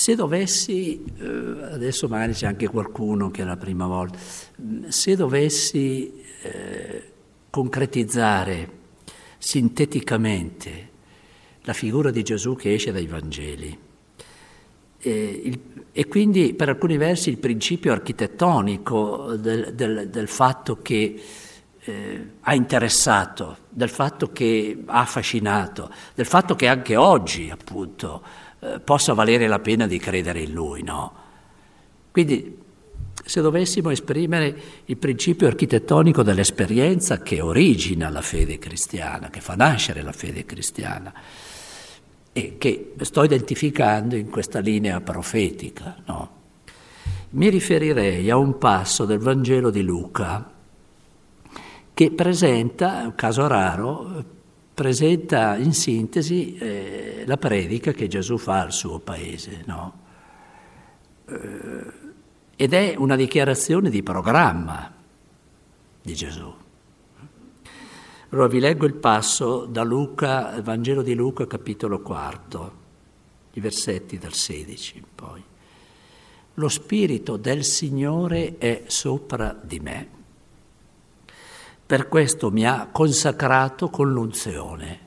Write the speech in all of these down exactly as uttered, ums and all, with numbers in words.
Se dovessi, eh, adesso magari c'è anche qualcuno che è la prima volta, se dovessi eh, concretizzare sinteticamente la figura di Gesù che esce dai Vangeli, eh, il, e quindi per alcuni versi il principio architettonico del, del, del fatto che eh, ha interessato, del fatto che ha affascinato, del fatto che anche oggi appunto eh, possa valere la pena di credere in Lui, no? Quindi se dovessimo esprimere il principio architettonico dell'esperienza che origina la fede cristiana, che fa nascere la fede cristiana, e che sto identificando in questa linea profetica, no? Mi riferirei a un passo del Vangelo di Luca che presenta, è un caso raro, presenta in sintesi eh, la predica che Gesù fa al suo paese, no? Eh, ed è una dichiarazione di programma di Gesù. Allora vi leggo il passo da Luca, il Vangelo di Luca, capitolo quarto, i versetti dal sedici in poi. Lo Spirito del Signore è sopra di me. Per questo mi ha consacrato con l'unzione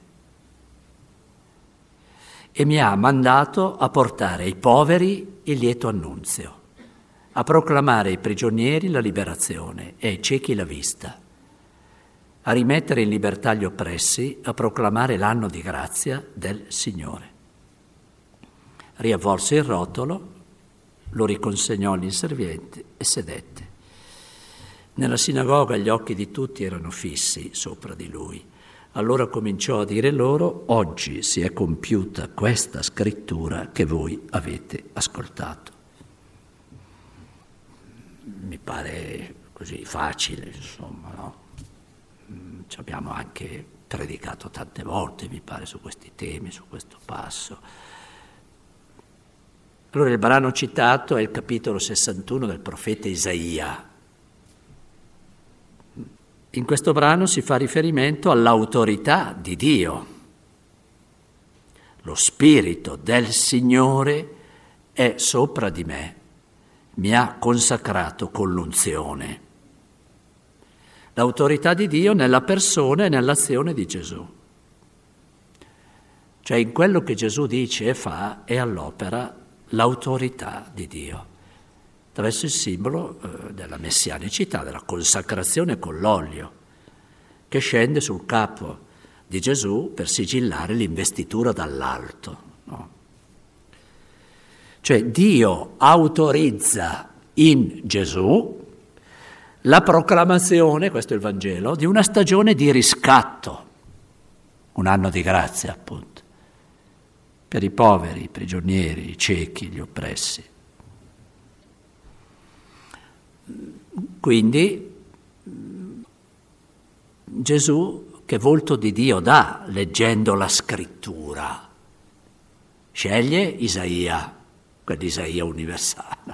e mi ha mandato a portare ai poveri il lieto annunzio, a proclamare ai prigionieri la liberazione e ai ciechi la vista, a rimettere in libertà gli oppressi, a proclamare l'anno di grazia del Signore. Riavvolse il rotolo, lo riconsegnò all'inserviente e sedette. Nella sinagoga gli occhi di tutti erano fissi sopra di lui. Allora cominciò a dire loro: oggi si è compiuta questa scrittura che voi avete ascoltato. Mi pare così facile, insomma, no? Ci abbiamo anche predicato tante volte, mi pare, su questi temi, su questo passo. Allora il brano citato è il capitolo sessantuno del profeta Isaia. In questo brano si fa riferimento all'autorità di Dio. Lo Spirito del Signore è sopra di me, mi ha consacrato con l'unzione. L'autorità di Dio nella persona e nell'azione di Gesù. Cioè in quello che Gesù dice e fa è all'opera l'autorità di Dio, attraverso il simbolo eh, della messianicità, della consacrazione con l'olio, che scende sul capo di Gesù per sigillare l'investitura dall'alto, no? Cioè Dio autorizza in Gesù la proclamazione, questo è il Vangelo, di una stagione di riscatto, un anno di grazia appunto, per i poveri, i prigionieri, i ciechi, gli oppressi. Quindi Gesù che volto di Dio dà leggendo la scrittura? Sceglie Isaia, quell'Isaia universale.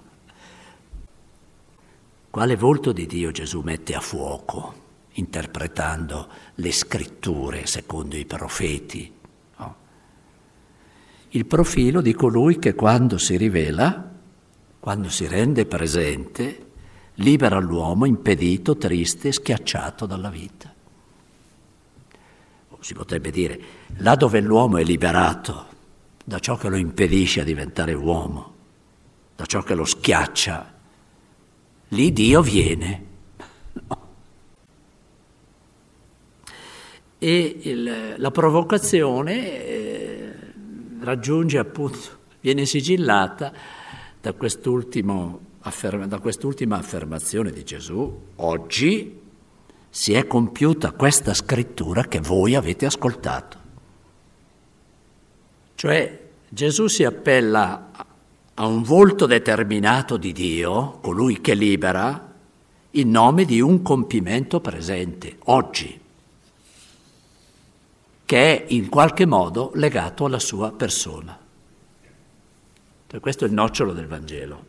Quale volto di Dio Gesù mette a fuoco, interpretando le scritture secondo i profeti? No? Il profilo di colui che quando si rivela, quando si rende presente, libera l'uomo impedito, triste, schiacciato dalla vita. Si potrebbe dire, là dove l'uomo è liberato da ciò che lo impedisce a diventare uomo, da ciò che lo schiaccia, lì Dio viene. No. E il, la provocazione eh, raggiunge appunto, viene sigillata da, quest'ultimo afferma, da quest'ultima affermazione di Gesù: oggi si è compiuta questa scrittura che voi avete ascoltato. Cioè Gesù si appella a un volto determinato di Dio, colui che libera, in nome di un compimento presente, oggi, che è in qualche modo legato alla sua persona. Cioè, questo è il nocciolo del Vangelo.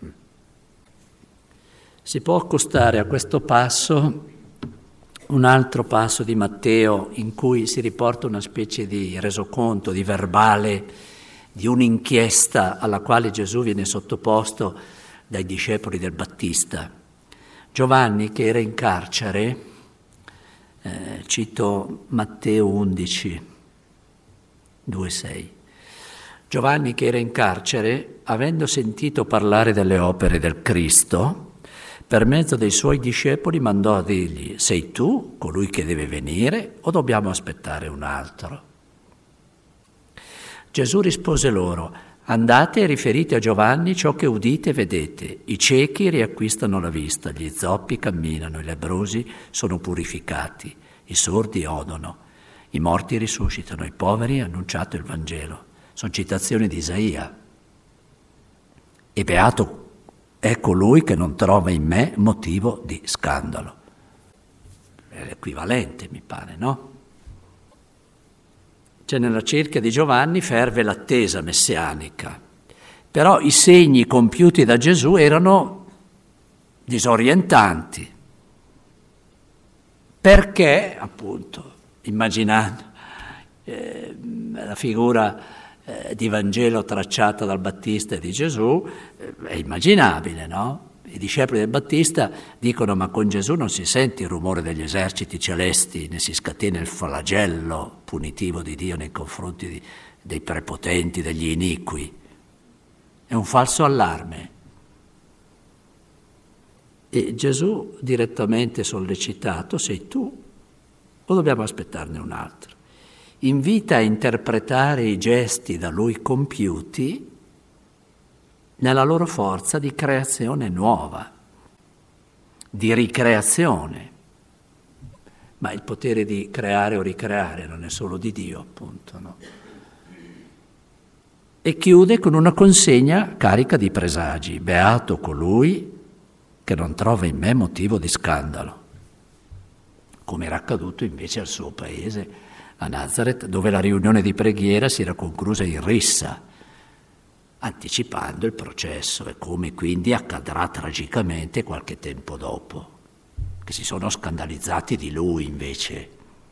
Si può accostare a questo passo un altro passo di Matteo in cui si riporta una specie di resoconto, di verbale di un'inchiesta alla quale Gesù viene sottoposto dai discepoli del Battista. Giovanni, che era in carcere, eh, cito Matteo undici, due sei. Giovanni, che era in carcere, avendo sentito parlare delle opere del Cristo, per mezzo dei suoi discepoli mandò a dirgli: sei tu colui che deve venire o dobbiamo aspettare un altro? Gesù rispose loro: andate e riferite a Giovanni ciò che udite e vedete. I ciechi riacquistano la vista, gli zoppi camminano, i lebbrosi sono purificati, i sordi odono, i morti risuscitano, ai poveri è annunciato il Vangelo. Sono citazioni di Isaia. E beato è colui che non trova in me motivo di scandalo. È l'equivalente, mi pare, no? Cioè, nella cerchia di Giovanni ferve l'attesa messianica, però i segni compiuti da Gesù erano disorientanti. Perché, appunto, immaginando eh, la figura eh, di Vangelo tracciata dal Battista e di Gesù, eh, è immaginabile, no? I discepoli del Battista dicono: ma con Gesù non si sente il rumore degli eserciti celesti, né si scatena il flagello punitivo di Dio nei confronti di, dei prepotenti, degli iniqui. È un falso allarme. E Gesù, direttamente sollecitato: sei tu o dobbiamo aspettarne un altro? Invita a interpretare i gesti da lui compiuti nella loro forza di creazione nuova, di ricreazione. Ma il potere di creare o ricreare non è solo di Dio, appunto, no? E chiude con una consegna carica di presagi: beato colui che non trova in me motivo di scandalo, come era accaduto invece al suo paese, a Nazareth, dove la riunione di preghiera si era conclusa in rissa, anticipando il processo, e come quindi accadrà tragicamente qualche tempo dopo, che si sono scandalizzati di lui invece.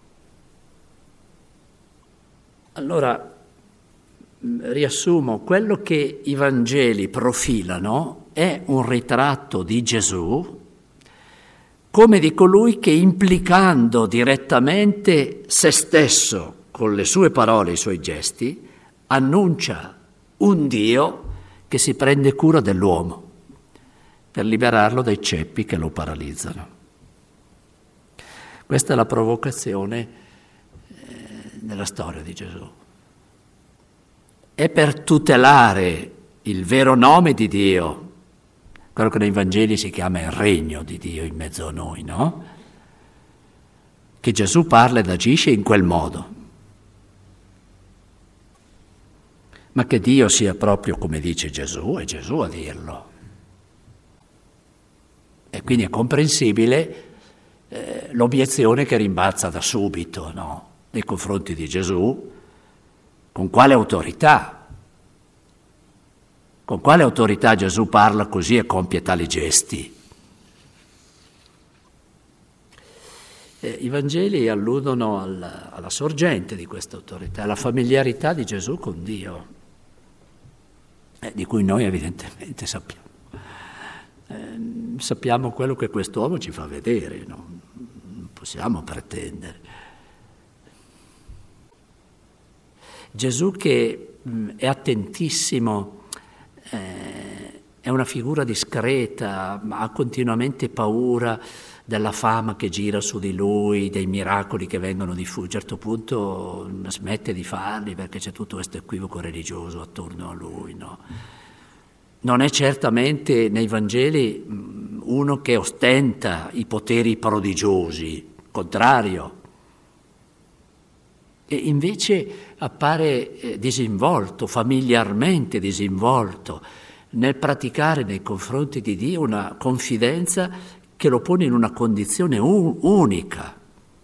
Allora, riassumo, quello che i Vangeli profilano è un ritratto di Gesù come di colui che, implicando direttamente se stesso con le sue parole e i suoi gesti, annuncia un Dio che si prende cura dell'uomo per liberarlo dai ceppi che lo paralizzano. Questa è la provocazione eh, nella storia di Gesù. È per tutelare il vero nome di Dio, quello che nei Vangeli si chiama il regno di Dio in mezzo a noi, no? Che Gesù parla ed agisce in quel modo. Ma che Dio sia proprio come dice Gesù, è Gesù a dirlo. E quindi è comprensibile eh, l'obiezione che rimbalza da subito, no? Nei confronti di Gesù. Con quale autorità? Con quale autorità Gesù parla così e compie tali gesti? Eh, I Vangeli alludono al, alla sorgente di questa autorità, alla familiarità di Gesù con Dio, eh, di cui noi evidentemente sappiamo. Eh, sappiamo quello che quest'uomo ci fa vedere, no? Non possiamo pretendere. Gesù che mh, è attentissimo, eh, è una figura discreta, ma ha continuamente paura della fama che gira su di lui, dei miracoli che vengono diffusi. A un certo punto smette di farli perché c'è tutto questo equivoco religioso attorno a lui, no? Non è certamente nei Vangeli mh, uno che ostenta i poteri prodigiosi, contrario. E invece appare eh, disinvolto, familiarmente disinvolto, nel praticare nei confronti di Dio una confidenza che lo pone in una condizione un- unica.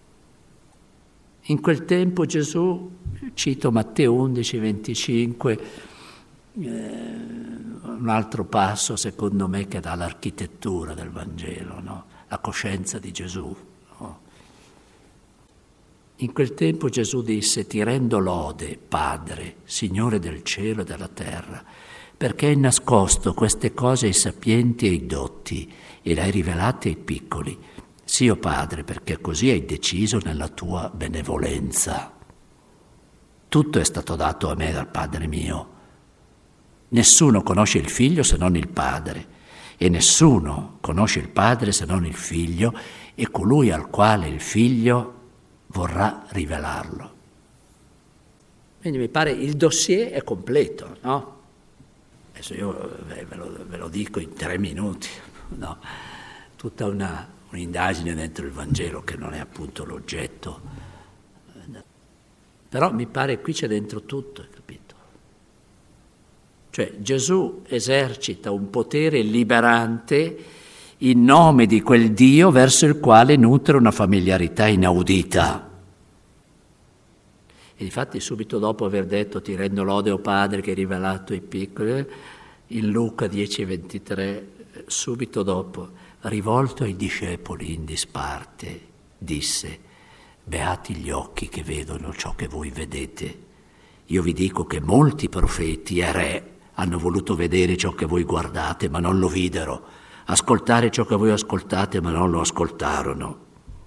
In quel tempo Gesù, cito Matteo undici venticinque, eh, un altro passo secondo me che dà l'architettura del Vangelo, no? La coscienza di Gesù. No? In quel tempo Gesù disse: ti rendo lode, Padre, Signore del cielo e della terra, perché hai nascosto queste cose ai sapienti e ai dotti e le hai rivelate ai piccoli. Sì, o Padre, perché così hai deciso nella tua benevolenza. Tutto è stato dato a me dal Padre mio. Nessuno conosce il Figlio se non il Padre, e nessuno conosce il Padre se non il Figlio e colui al quale il Figlio vorrà rivelarlo. Quindi mi pare il dossier è completo, no? Adesso io ve lo, ve lo dico in tre minuti, no? Tutta una, un'indagine dentro il Vangelo che non è appunto l'oggetto. Però mi pare qui c'è dentro tutto, capito? Cioè Gesù esercita un potere liberante in nome di quel Dio verso il quale nutre una familiarità inaudita. E infatti subito dopo aver detto ti rendo lode, o Padre, che hai rivelato ai piccoli, in Luca dieci ventitré, subito dopo, rivolto ai discepoli in disparte, disse: beati gli occhi che vedono ciò che voi vedete. Io vi dico che molti profeti e re hanno voluto vedere ciò che voi guardate, ma non lo videro, ascoltare ciò che voi ascoltate, ma non lo ascoltarono.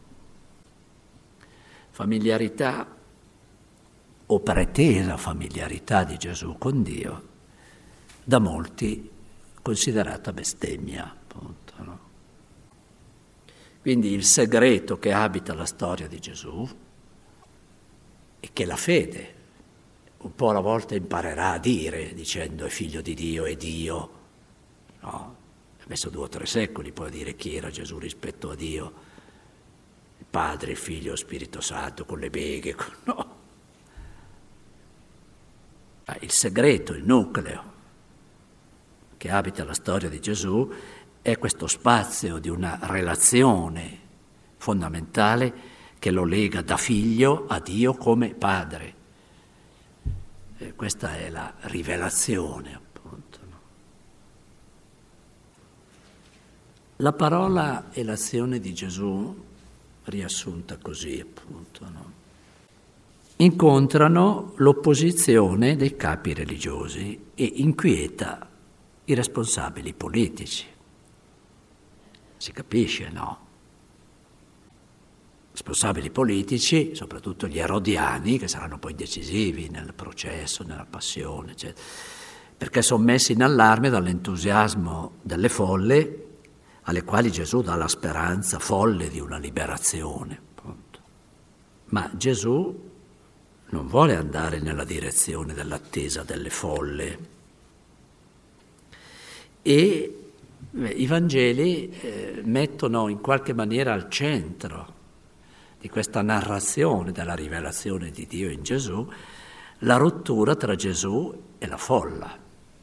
Familiarità o pretesa familiarità di Gesù con Dio, da molti considerata bestemmia, appunto, no? Quindi il segreto che abita la storia di Gesù è che la fede un po' alla volta imparerà a dire, dicendo è figlio di Dio, è Dio, no? Ha messo due o tre secoli poi a dire chi era Gesù rispetto a Dio, il Padre, il Figlio, lo Spirito Santo, con le beghe, con... no. Ah, il segreto, il nucleo che abita la storia di Gesù è questo spazio di una relazione fondamentale che lo lega da figlio a Dio come padre. E questa è la rivelazione, appunto. No? La parola e l'azione di Gesù, riassunta così, appunto, no? Incontrano l'opposizione dei capi religiosi e inquieta i responsabili politici. Si capisce, no? Responsabili politici, soprattutto gli erodiani, che saranno poi decisivi nel processo, nella passione, eccetera, perché sono messi in allarme dall'entusiasmo delle folle alle quali Gesù dà la speranza folle di una liberazione, appunto. Ma Gesù non vuole andare nella direzione dell'attesa delle folle. E i Vangeli eh, mettono in qualche maniera al centro di questa narrazione della rivelazione di Dio in Gesù la rottura tra Gesù e la folla.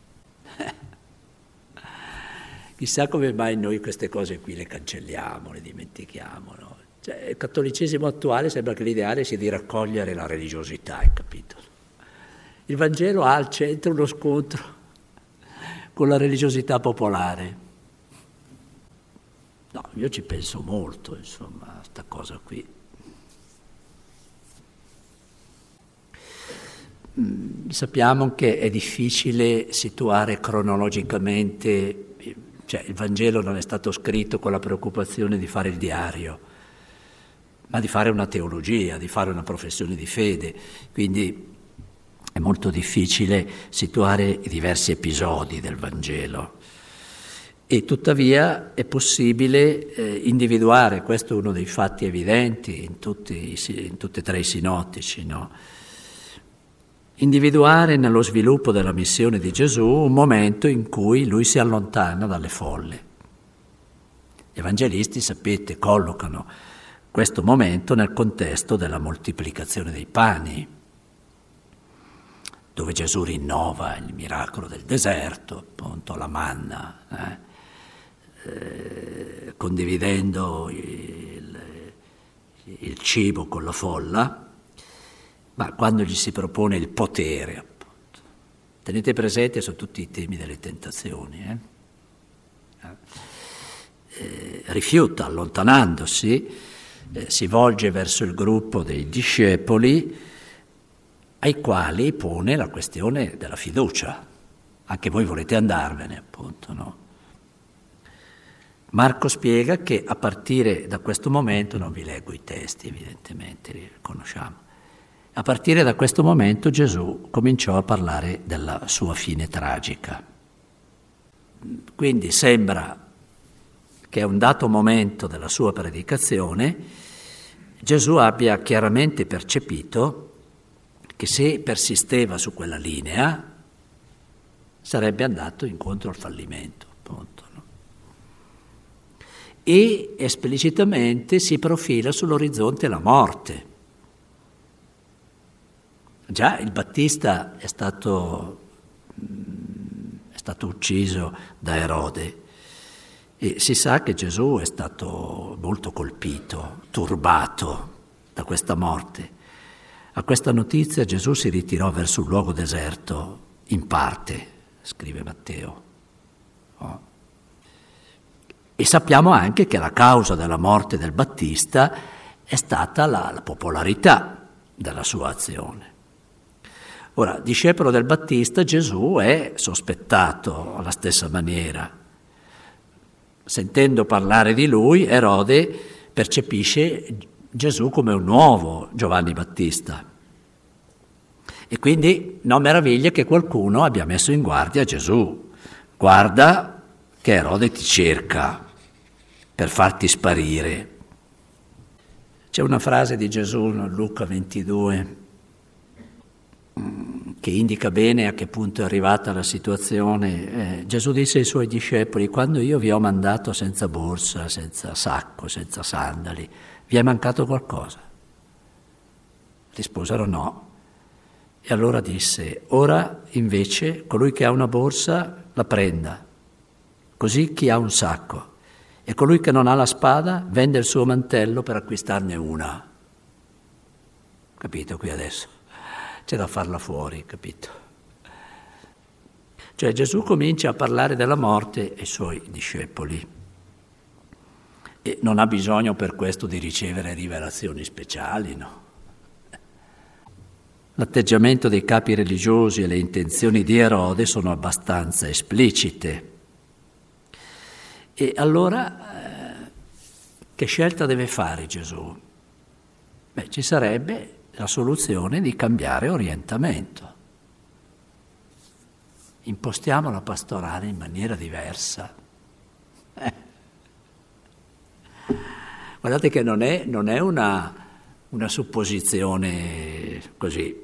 Chissà come mai noi queste cose qui le cancelliamo, le dimentichiamo, no? Cioè, il cattolicesimo attuale sembra che l'ideale sia di raccogliere la religiosità, hai capito? Il Vangelo ha al centro uno scontro con la religiosità popolare. No, io ci penso molto, insomma, a sta cosa qui. Mm, sappiamo che è difficile situare cronologicamente, cioè il Vangelo non è stato scritto con la preoccupazione di fare il diario, ma di fare una teologia, di fare una professione di fede, quindi è molto difficile situare i diversi episodi del Vangelo. E tuttavia è possibile eh, individuare, questo è uno dei fatti evidenti in tutti, in tutti e tre i sinottici, no? Individuare nello sviluppo della missione di Gesù un momento in cui lui si allontana dalle folle. Gli evangelisti, sapete, collocano questo momento nel contesto della moltiplicazione dei pani, dove Gesù rinnova il miracolo del deserto, appunto la manna, eh? Eh, condividendo il, il cibo con la folla, ma quando gli si propone il potere, appunto. Tenete presente, sono tutti i temi delle tentazioni. Eh? Eh, rifiuta, allontanandosi, eh, si volge verso il gruppo dei discepoli ai quali pone la questione della fiducia. Anche voi volete andarvene, appunto, no? Marco spiega che a partire da questo momento, non vi leggo i testi evidentemente, li conosciamo, a partire da questo momento Gesù cominciò a parlare della sua fine tragica. Quindi sembra che a un dato momento della sua predicazione Gesù abbia chiaramente percepito che se persisteva su quella linea sarebbe andato incontro al fallimento, appunto, no? E esplicitamente si profila sull'orizzonte la morte. Già il Battista è stato, è stato ucciso da Erode e si sa che Gesù è stato molto colpito, turbato da questa morte. A questa notizia Gesù si ritirò verso un luogo deserto in parte, scrive Matteo. Oh. E sappiamo anche che la causa della morte del Battista è stata la, la popolarità della sua azione. Ora, discepolo del Battista, Gesù è sospettato alla stessa maniera. Sentendo parlare di lui, Erode percepisce Gesù come un nuovo Giovanni Battista. E quindi non meraviglia che qualcuno abbia messo in guardia Gesù. Guarda che Erode ti cerca per farti sparire. C'è una frase di Gesù in Luca ventidue che indica bene a che punto è arrivata la situazione. Eh, Gesù disse ai suoi discepoli: quando io vi ho mandato senza borsa, senza sacco, senza sandali, vi è mancato qualcosa? Risposero no. E allora disse: ora invece colui che ha una borsa la prenda, così chi ha un sacco, e colui che non ha la spada vende il suo mantello per acquistarne una. Capito qui adesso? C'è da farla fuori, capito? Cioè Gesù comincia a parlare della morte ai suoi discepoli e non ha bisogno per questo di ricevere rivelazioni speciali, no? L'atteggiamento dei capi religiosi e le intenzioni di Erode sono abbastanza esplicite. E allora eh, che scelta deve fare Gesù? Beh, ci sarebbe la soluzione di cambiare orientamento. Impostiamo la pastorale in maniera diversa. Eh. Guardate che non è, non è una, una supposizione così.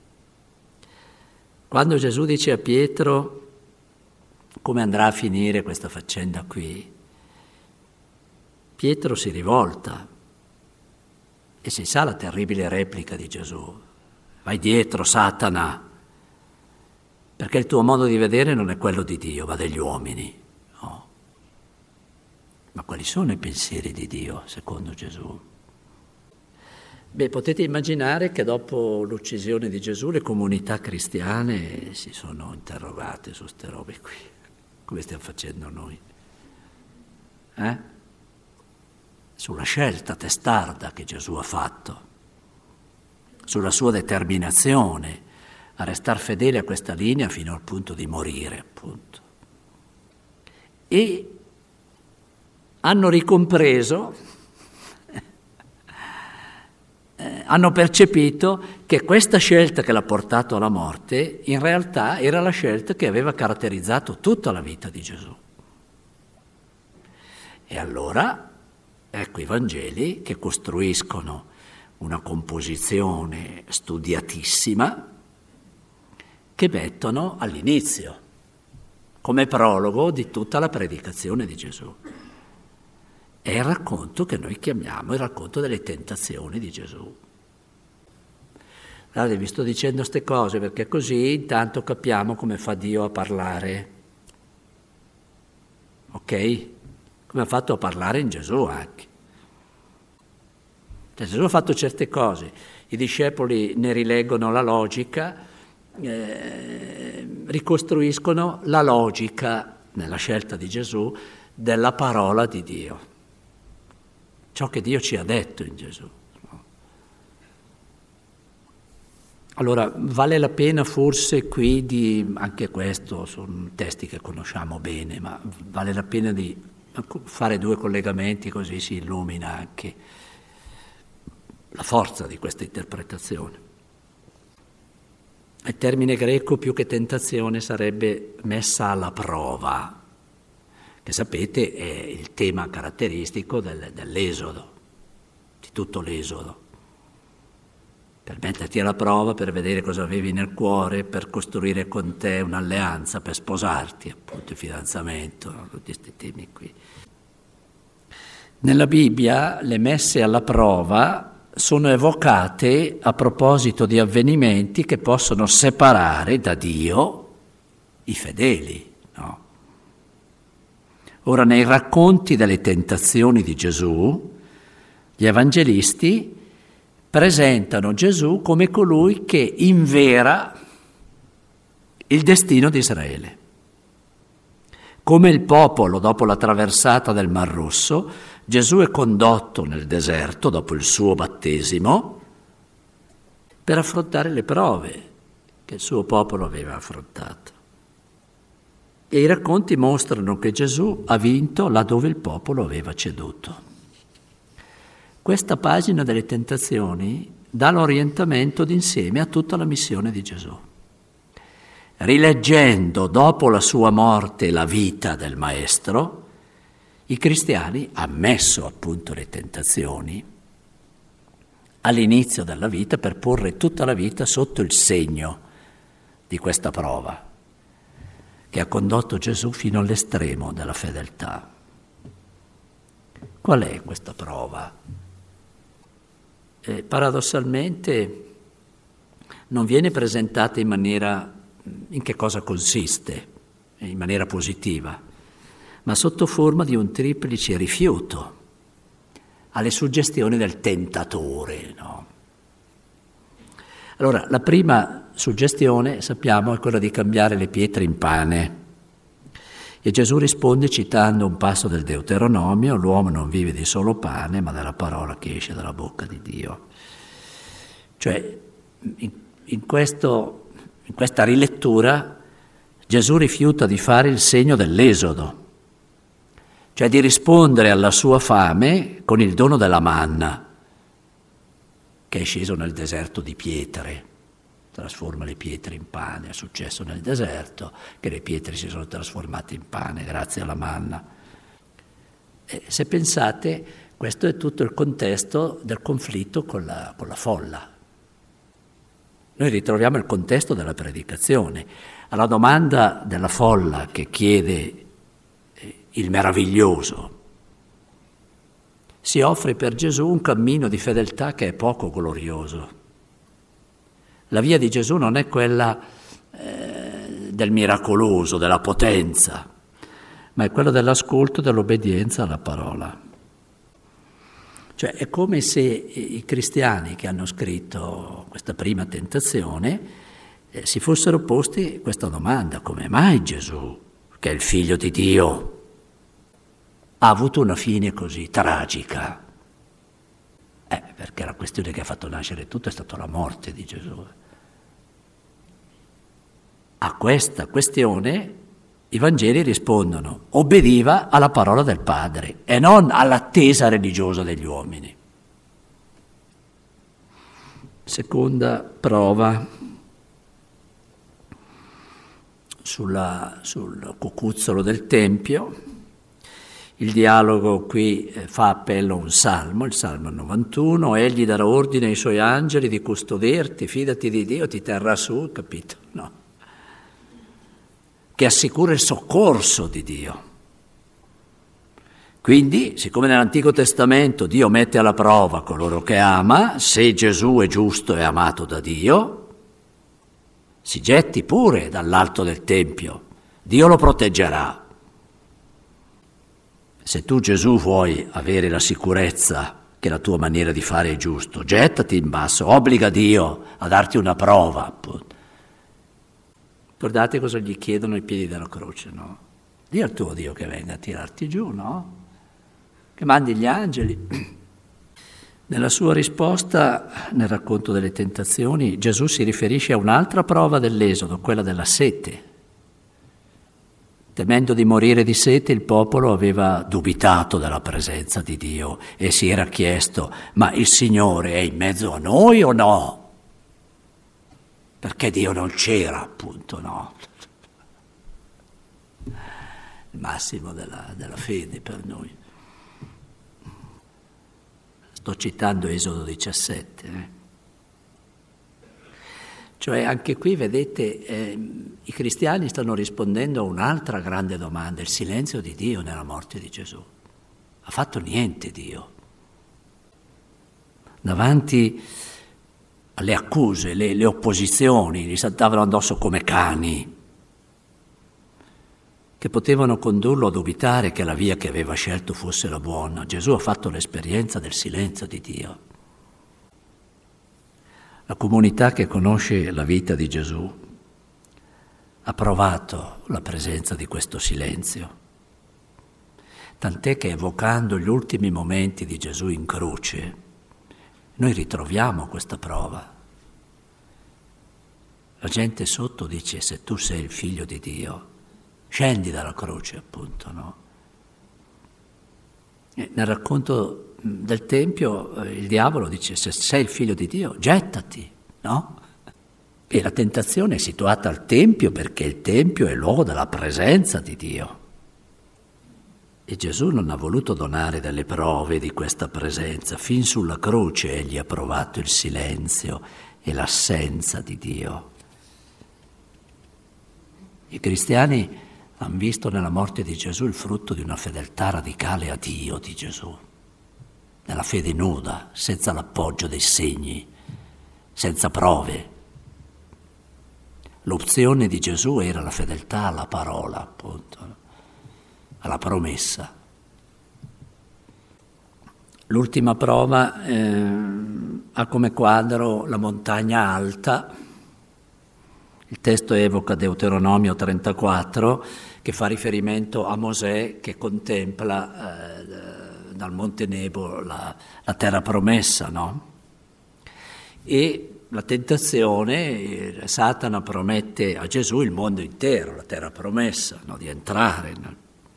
Quando Gesù dice a Pietro come andrà a finire questa faccenda qui, Pietro si rivolta e si sa la terribile replica di Gesù: vai dietro, Satana, perché il tuo modo di vedere non è quello di Dio, ma degli uomini. No. Ma quali sono i pensieri di Dio, secondo Gesù? Beh, potete immaginare che dopo l'uccisione di Gesù le comunità cristiane si sono interrogate su ste robe qui, come stiamo facendo noi. Eh? Sulla scelta testarda che Gesù ha fatto, sulla sua determinazione a restare fedele a questa linea fino al punto di morire, appunto. E hanno ricompreso, eh, hanno percepito che questa scelta che l'ha portato alla morte in realtà era la scelta che aveva caratterizzato tutta la vita di Gesù. E allora ecco i Vangeli che costruiscono una composizione studiatissima che mettono all'inizio, come prologo di tutta la predicazione di Gesù. È il racconto che noi chiamiamo il racconto delle tentazioni di Gesù. Allora, vi sto dicendo queste cose perché così intanto capiamo come fa Dio a parlare. Ok? Come ha fatto a parlare in Gesù anche. Cioè, Gesù ha fatto certe cose, i discepoli ne rileggono la logica, eh, ricostruiscono la logica, nella scelta di Gesù, della parola di Dio. ciò che Dio ci ha detto in Gesù. Allora, vale la pena forse qui di, anche questo sono testi che conosciamo bene, ma vale la pena di fare due collegamenti così si illumina anche la forza di questa interpretazione. Il termine greco più che tentazione sarebbe messa alla prova, che sapete è il tema caratteristico del, dell'Esodo, di tutto l'Esodo. Per metterti alla prova, per vedere cosa avevi nel cuore, per costruire con te un'alleanza, per sposarti, appunto il fidanzamento, tutti questi temi qui. Nella Bibbia le messe alla prova sono evocate a proposito di avvenimenti che possono separare da Dio i fedeli, no? Ora, nei racconti delle tentazioni di Gesù, gli evangelisti presentano Gesù come colui che invera il destino di Israele. Come il popolo dopo la traversata del Mar Rosso, Gesù è condotto nel deserto dopo il suo battesimo per affrontare le prove che il suo popolo aveva affrontato. E i racconti mostrano che Gesù ha vinto laddove il popolo aveva ceduto. Questa pagina delle tentazioni dà l'orientamento d'insieme a tutta la missione di Gesù. Rileggendo dopo la sua morte la vita del Maestro, i cristiani, ammesso appunto le tentazioni, all'inizio della vita per porre tutta la vita sotto il segno di questa prova che ha condotto Gesù fino all'estremo della fedeltà. Qual è questa prova? Eh, paradossalmente non viene presentata in maniera, in che cosa consiste, in maniera positiva, ma sotto forma di un triplice rifiuto alle suggestioni del tentatore, no? Allora, la prima suggestione, sappiamo, è quella di cambiare le pietre in pane. E Gesù risponde citando un passo del Deuteronomio: l'uomo non vive di solo pane, ma dalla parola che esce dalla bocca di Dio. Cioè, in, in, questo, in questa rilettura, Gesù rifiuta di fare il segno dell'Esodo, cioè di rispondere alla sua fame con il dono della manna, che è sceso nel deserto di pietre. Trasforma le pietre in pane, è successo nel deserto che le pietre si sono trasformate in pane grazie alla manna. E se pensate, questo è tutto il contesto del conflitto con la, con la folla. Noi ritroviamo il contesto della predicazione. Alla domanda della folla che chiede il meraviglioso, si offre per Gesù un cammino di fedeltà che è poco glorioso. La via di Gesù non è quella eh, del miracoloso, della potenza, ma è quella dell'ascolto e dell'obbedienza alla parola. Cioè è come se i cristiani che hanno scritto questa prima tentazione eh, si fossero posti questa domanda: come mai Gesù, che è il figlio di Dio, ha avuto una fine così tragica? Eh, perché la questione che ha fatto nascere tutto è stata la morte di Gesù. A questa questione i Vangeli rispondono: obbediva alla parola del Padre e non all'attesa religiosa degli uomini. Seconda prova sulla, sul cucuzzolo del Tempio. Il dialogo qui fa appello a un salmo, il salmo novantuno: egli darà ordine ai suoi angeli di custodirti, fidati di Dio, ti terrà su, capito? No. Che assicura il soccorso di Dio. Quindi, siccome nell'Antico Testamento Dio mette alla prova coloro che ama, se Gesù è giusto e amato da Dio, si getti pure dall'alto del Tempio, Dio lo proteggerà. Se tu, Gesù, vuoi avere la sicurezza che la tua maniera di fare è giusto, gettati in basso, obbliga Dio a darti una prova, appunto. Ricordate cosa gli chiedono ai piedi della croce, no? Dì al tuo Dio che venga a tirarti giù, no? Che mandi gli angeli. Nella sua risposta, nel racconto delle tentazioni, Gesù si riferisce a un'altra prova dell'Esodo, quella della sete. Temendo di morire di sete, il popolo aveva dubitato della presenza di Dio e si era chiesto: ma il Signore è in mezzo a noi o no? Perché Dio non c'era, appunto, no? Il massimo della, della fede per noi. Sto citando Esodo diciassette. Eh? Cioè anche qui, vedete, eh, i cristiani stanno rispondendo a un'altra grande domanda: il silenzio di Dio nella morte di Gesù. Ha fatto niente Dio. Davanti alle accuse, le, le opposizioni, gli saltavano addosso come cani, che potevano condurlo a dubitare che la via che aveva scelto fosse la buona. Gesù ha fatto l'esperienza del silenzio di Dio. La comunità che conosce la vita di Gesù ha provato la presenza di questo silenzio, tant'è che evocando gli ultimi momenti di Gesù in croce, noi ritroviamo questa prova. La gente sotto dice: se tu sei il figlio di Dio, scendi dalla croce, appunto, no? E nel racconto del Tempio eh, il diavolo dice: se sei il figlio di Dio, gettati, no? E la tentazione è situata al Tempio perché il Tempio è il luogo della presenza di Dio. E Gesù non ha voluto donare delle prove di questa presenza. Fin sulla croce egli ha provato il silenzio e l'assenza di Dio. I cristiani hanno visto nella morte di Gesù il frutto di una fedeltà radicale a Dio di Gesù, nella fede nuda, senza l'appoggio dei segni, senza prove. L'opzione di Gesù era la fedeltà alla parola, appunto, alla promessa. L'ultima prova eh, ha come quadro la montagna alta. Il testo evoca Deuteronomio trentaquattro, che fa riferimento a Mosè che contempla eh, dal Monte Nebo la, la terra promessa, no? E la tentazione, Satana promette a Gesù il mondo intero, la terra promessa, no? Di entrare. No?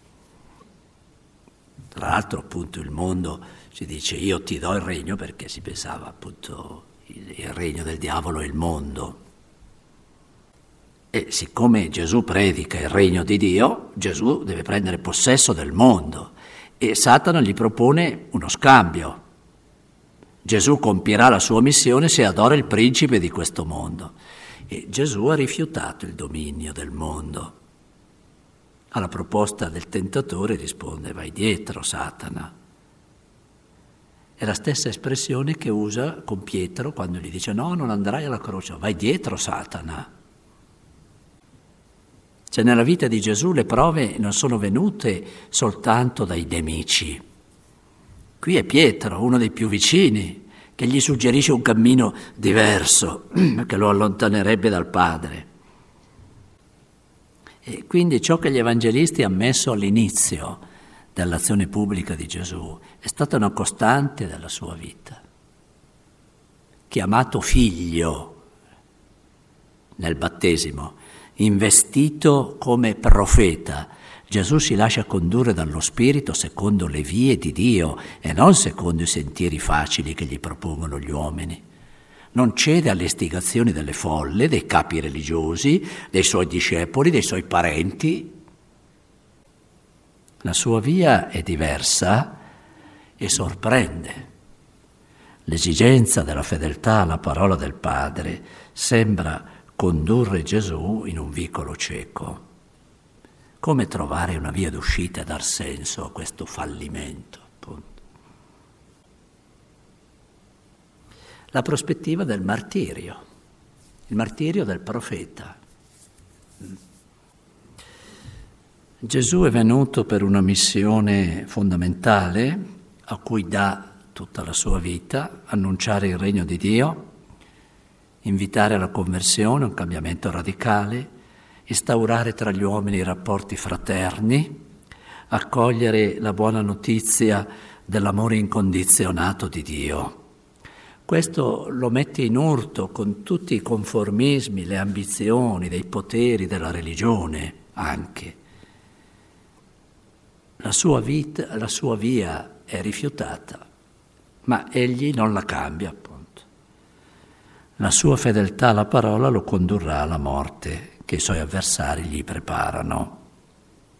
Tra l'altro, appunto, il mondo, si dice: io ti do il regno, perché si pensava, appunto, il, il regno del diavolo è il mondo. E siccome Gesù predica il regno di Dio, Gesù deve prendere possesso del mondo e Satana gli propone uno scambio. Gesù compirà la sua missione se adora il principe di questo mondo. E Gesù ha rifiutato il dominio del mondo. Alla proposta del tentatore risponde: vai dietro, Satana. È la stessa espressione che usa con Pietro quando gli dice: no, non andrai alla croce, vai dietro, Satana. Cioè, nella vita di Gesù le prove non sono venute soltanto dai nemici. Qui è Pietro, uno dei più vicini, che gli suggerisce un cammino diverso, che lo allontanerebbe dal Padre. E quindi ciò che gli evangelisti hanno messo all'inizio dell'azione pubblica di Gesù è stata una costante della sua vita. Chiamato figlio nel battesimo, investito come profeta, Gesù si lascia condurre dallo Spirito secondo le vie di Dio e non secondo i sentieri facili che gli propongono gli uomini. Non cede alle istigazioni delle folle, dei capi religiosi, dei suoi discepoli, dei suoi parenti. La sua via è diversa e sorprende. L'esigenza della fedeltà alla parola del Padre sembra condurre Gesù in un vicolo cieco. Come trovare una via d'uscita e dar senso a questo fallimento, appunto? La prospettiva del martirio, il martirio del profeta. Gesù è venuto per una missione fondamentale a cui dà tutta la sua vita: annunciare il regno di Dio, invitare alla conversione, un cambiamento radicale, instaurare tra gli uomini rapporti fraterni, accogliere la buona notizia dell'amore incondizionato di Dio. Questo lo mette in urto con tutti i conformismi, le ambizioni dei poteri della religione anche. La sua vita, la sua via è rifiutata, ma egli non la cambia, appunto. La sua fedeltà alla parola lo condurrà alla morte che i suoi avversari gli preparano.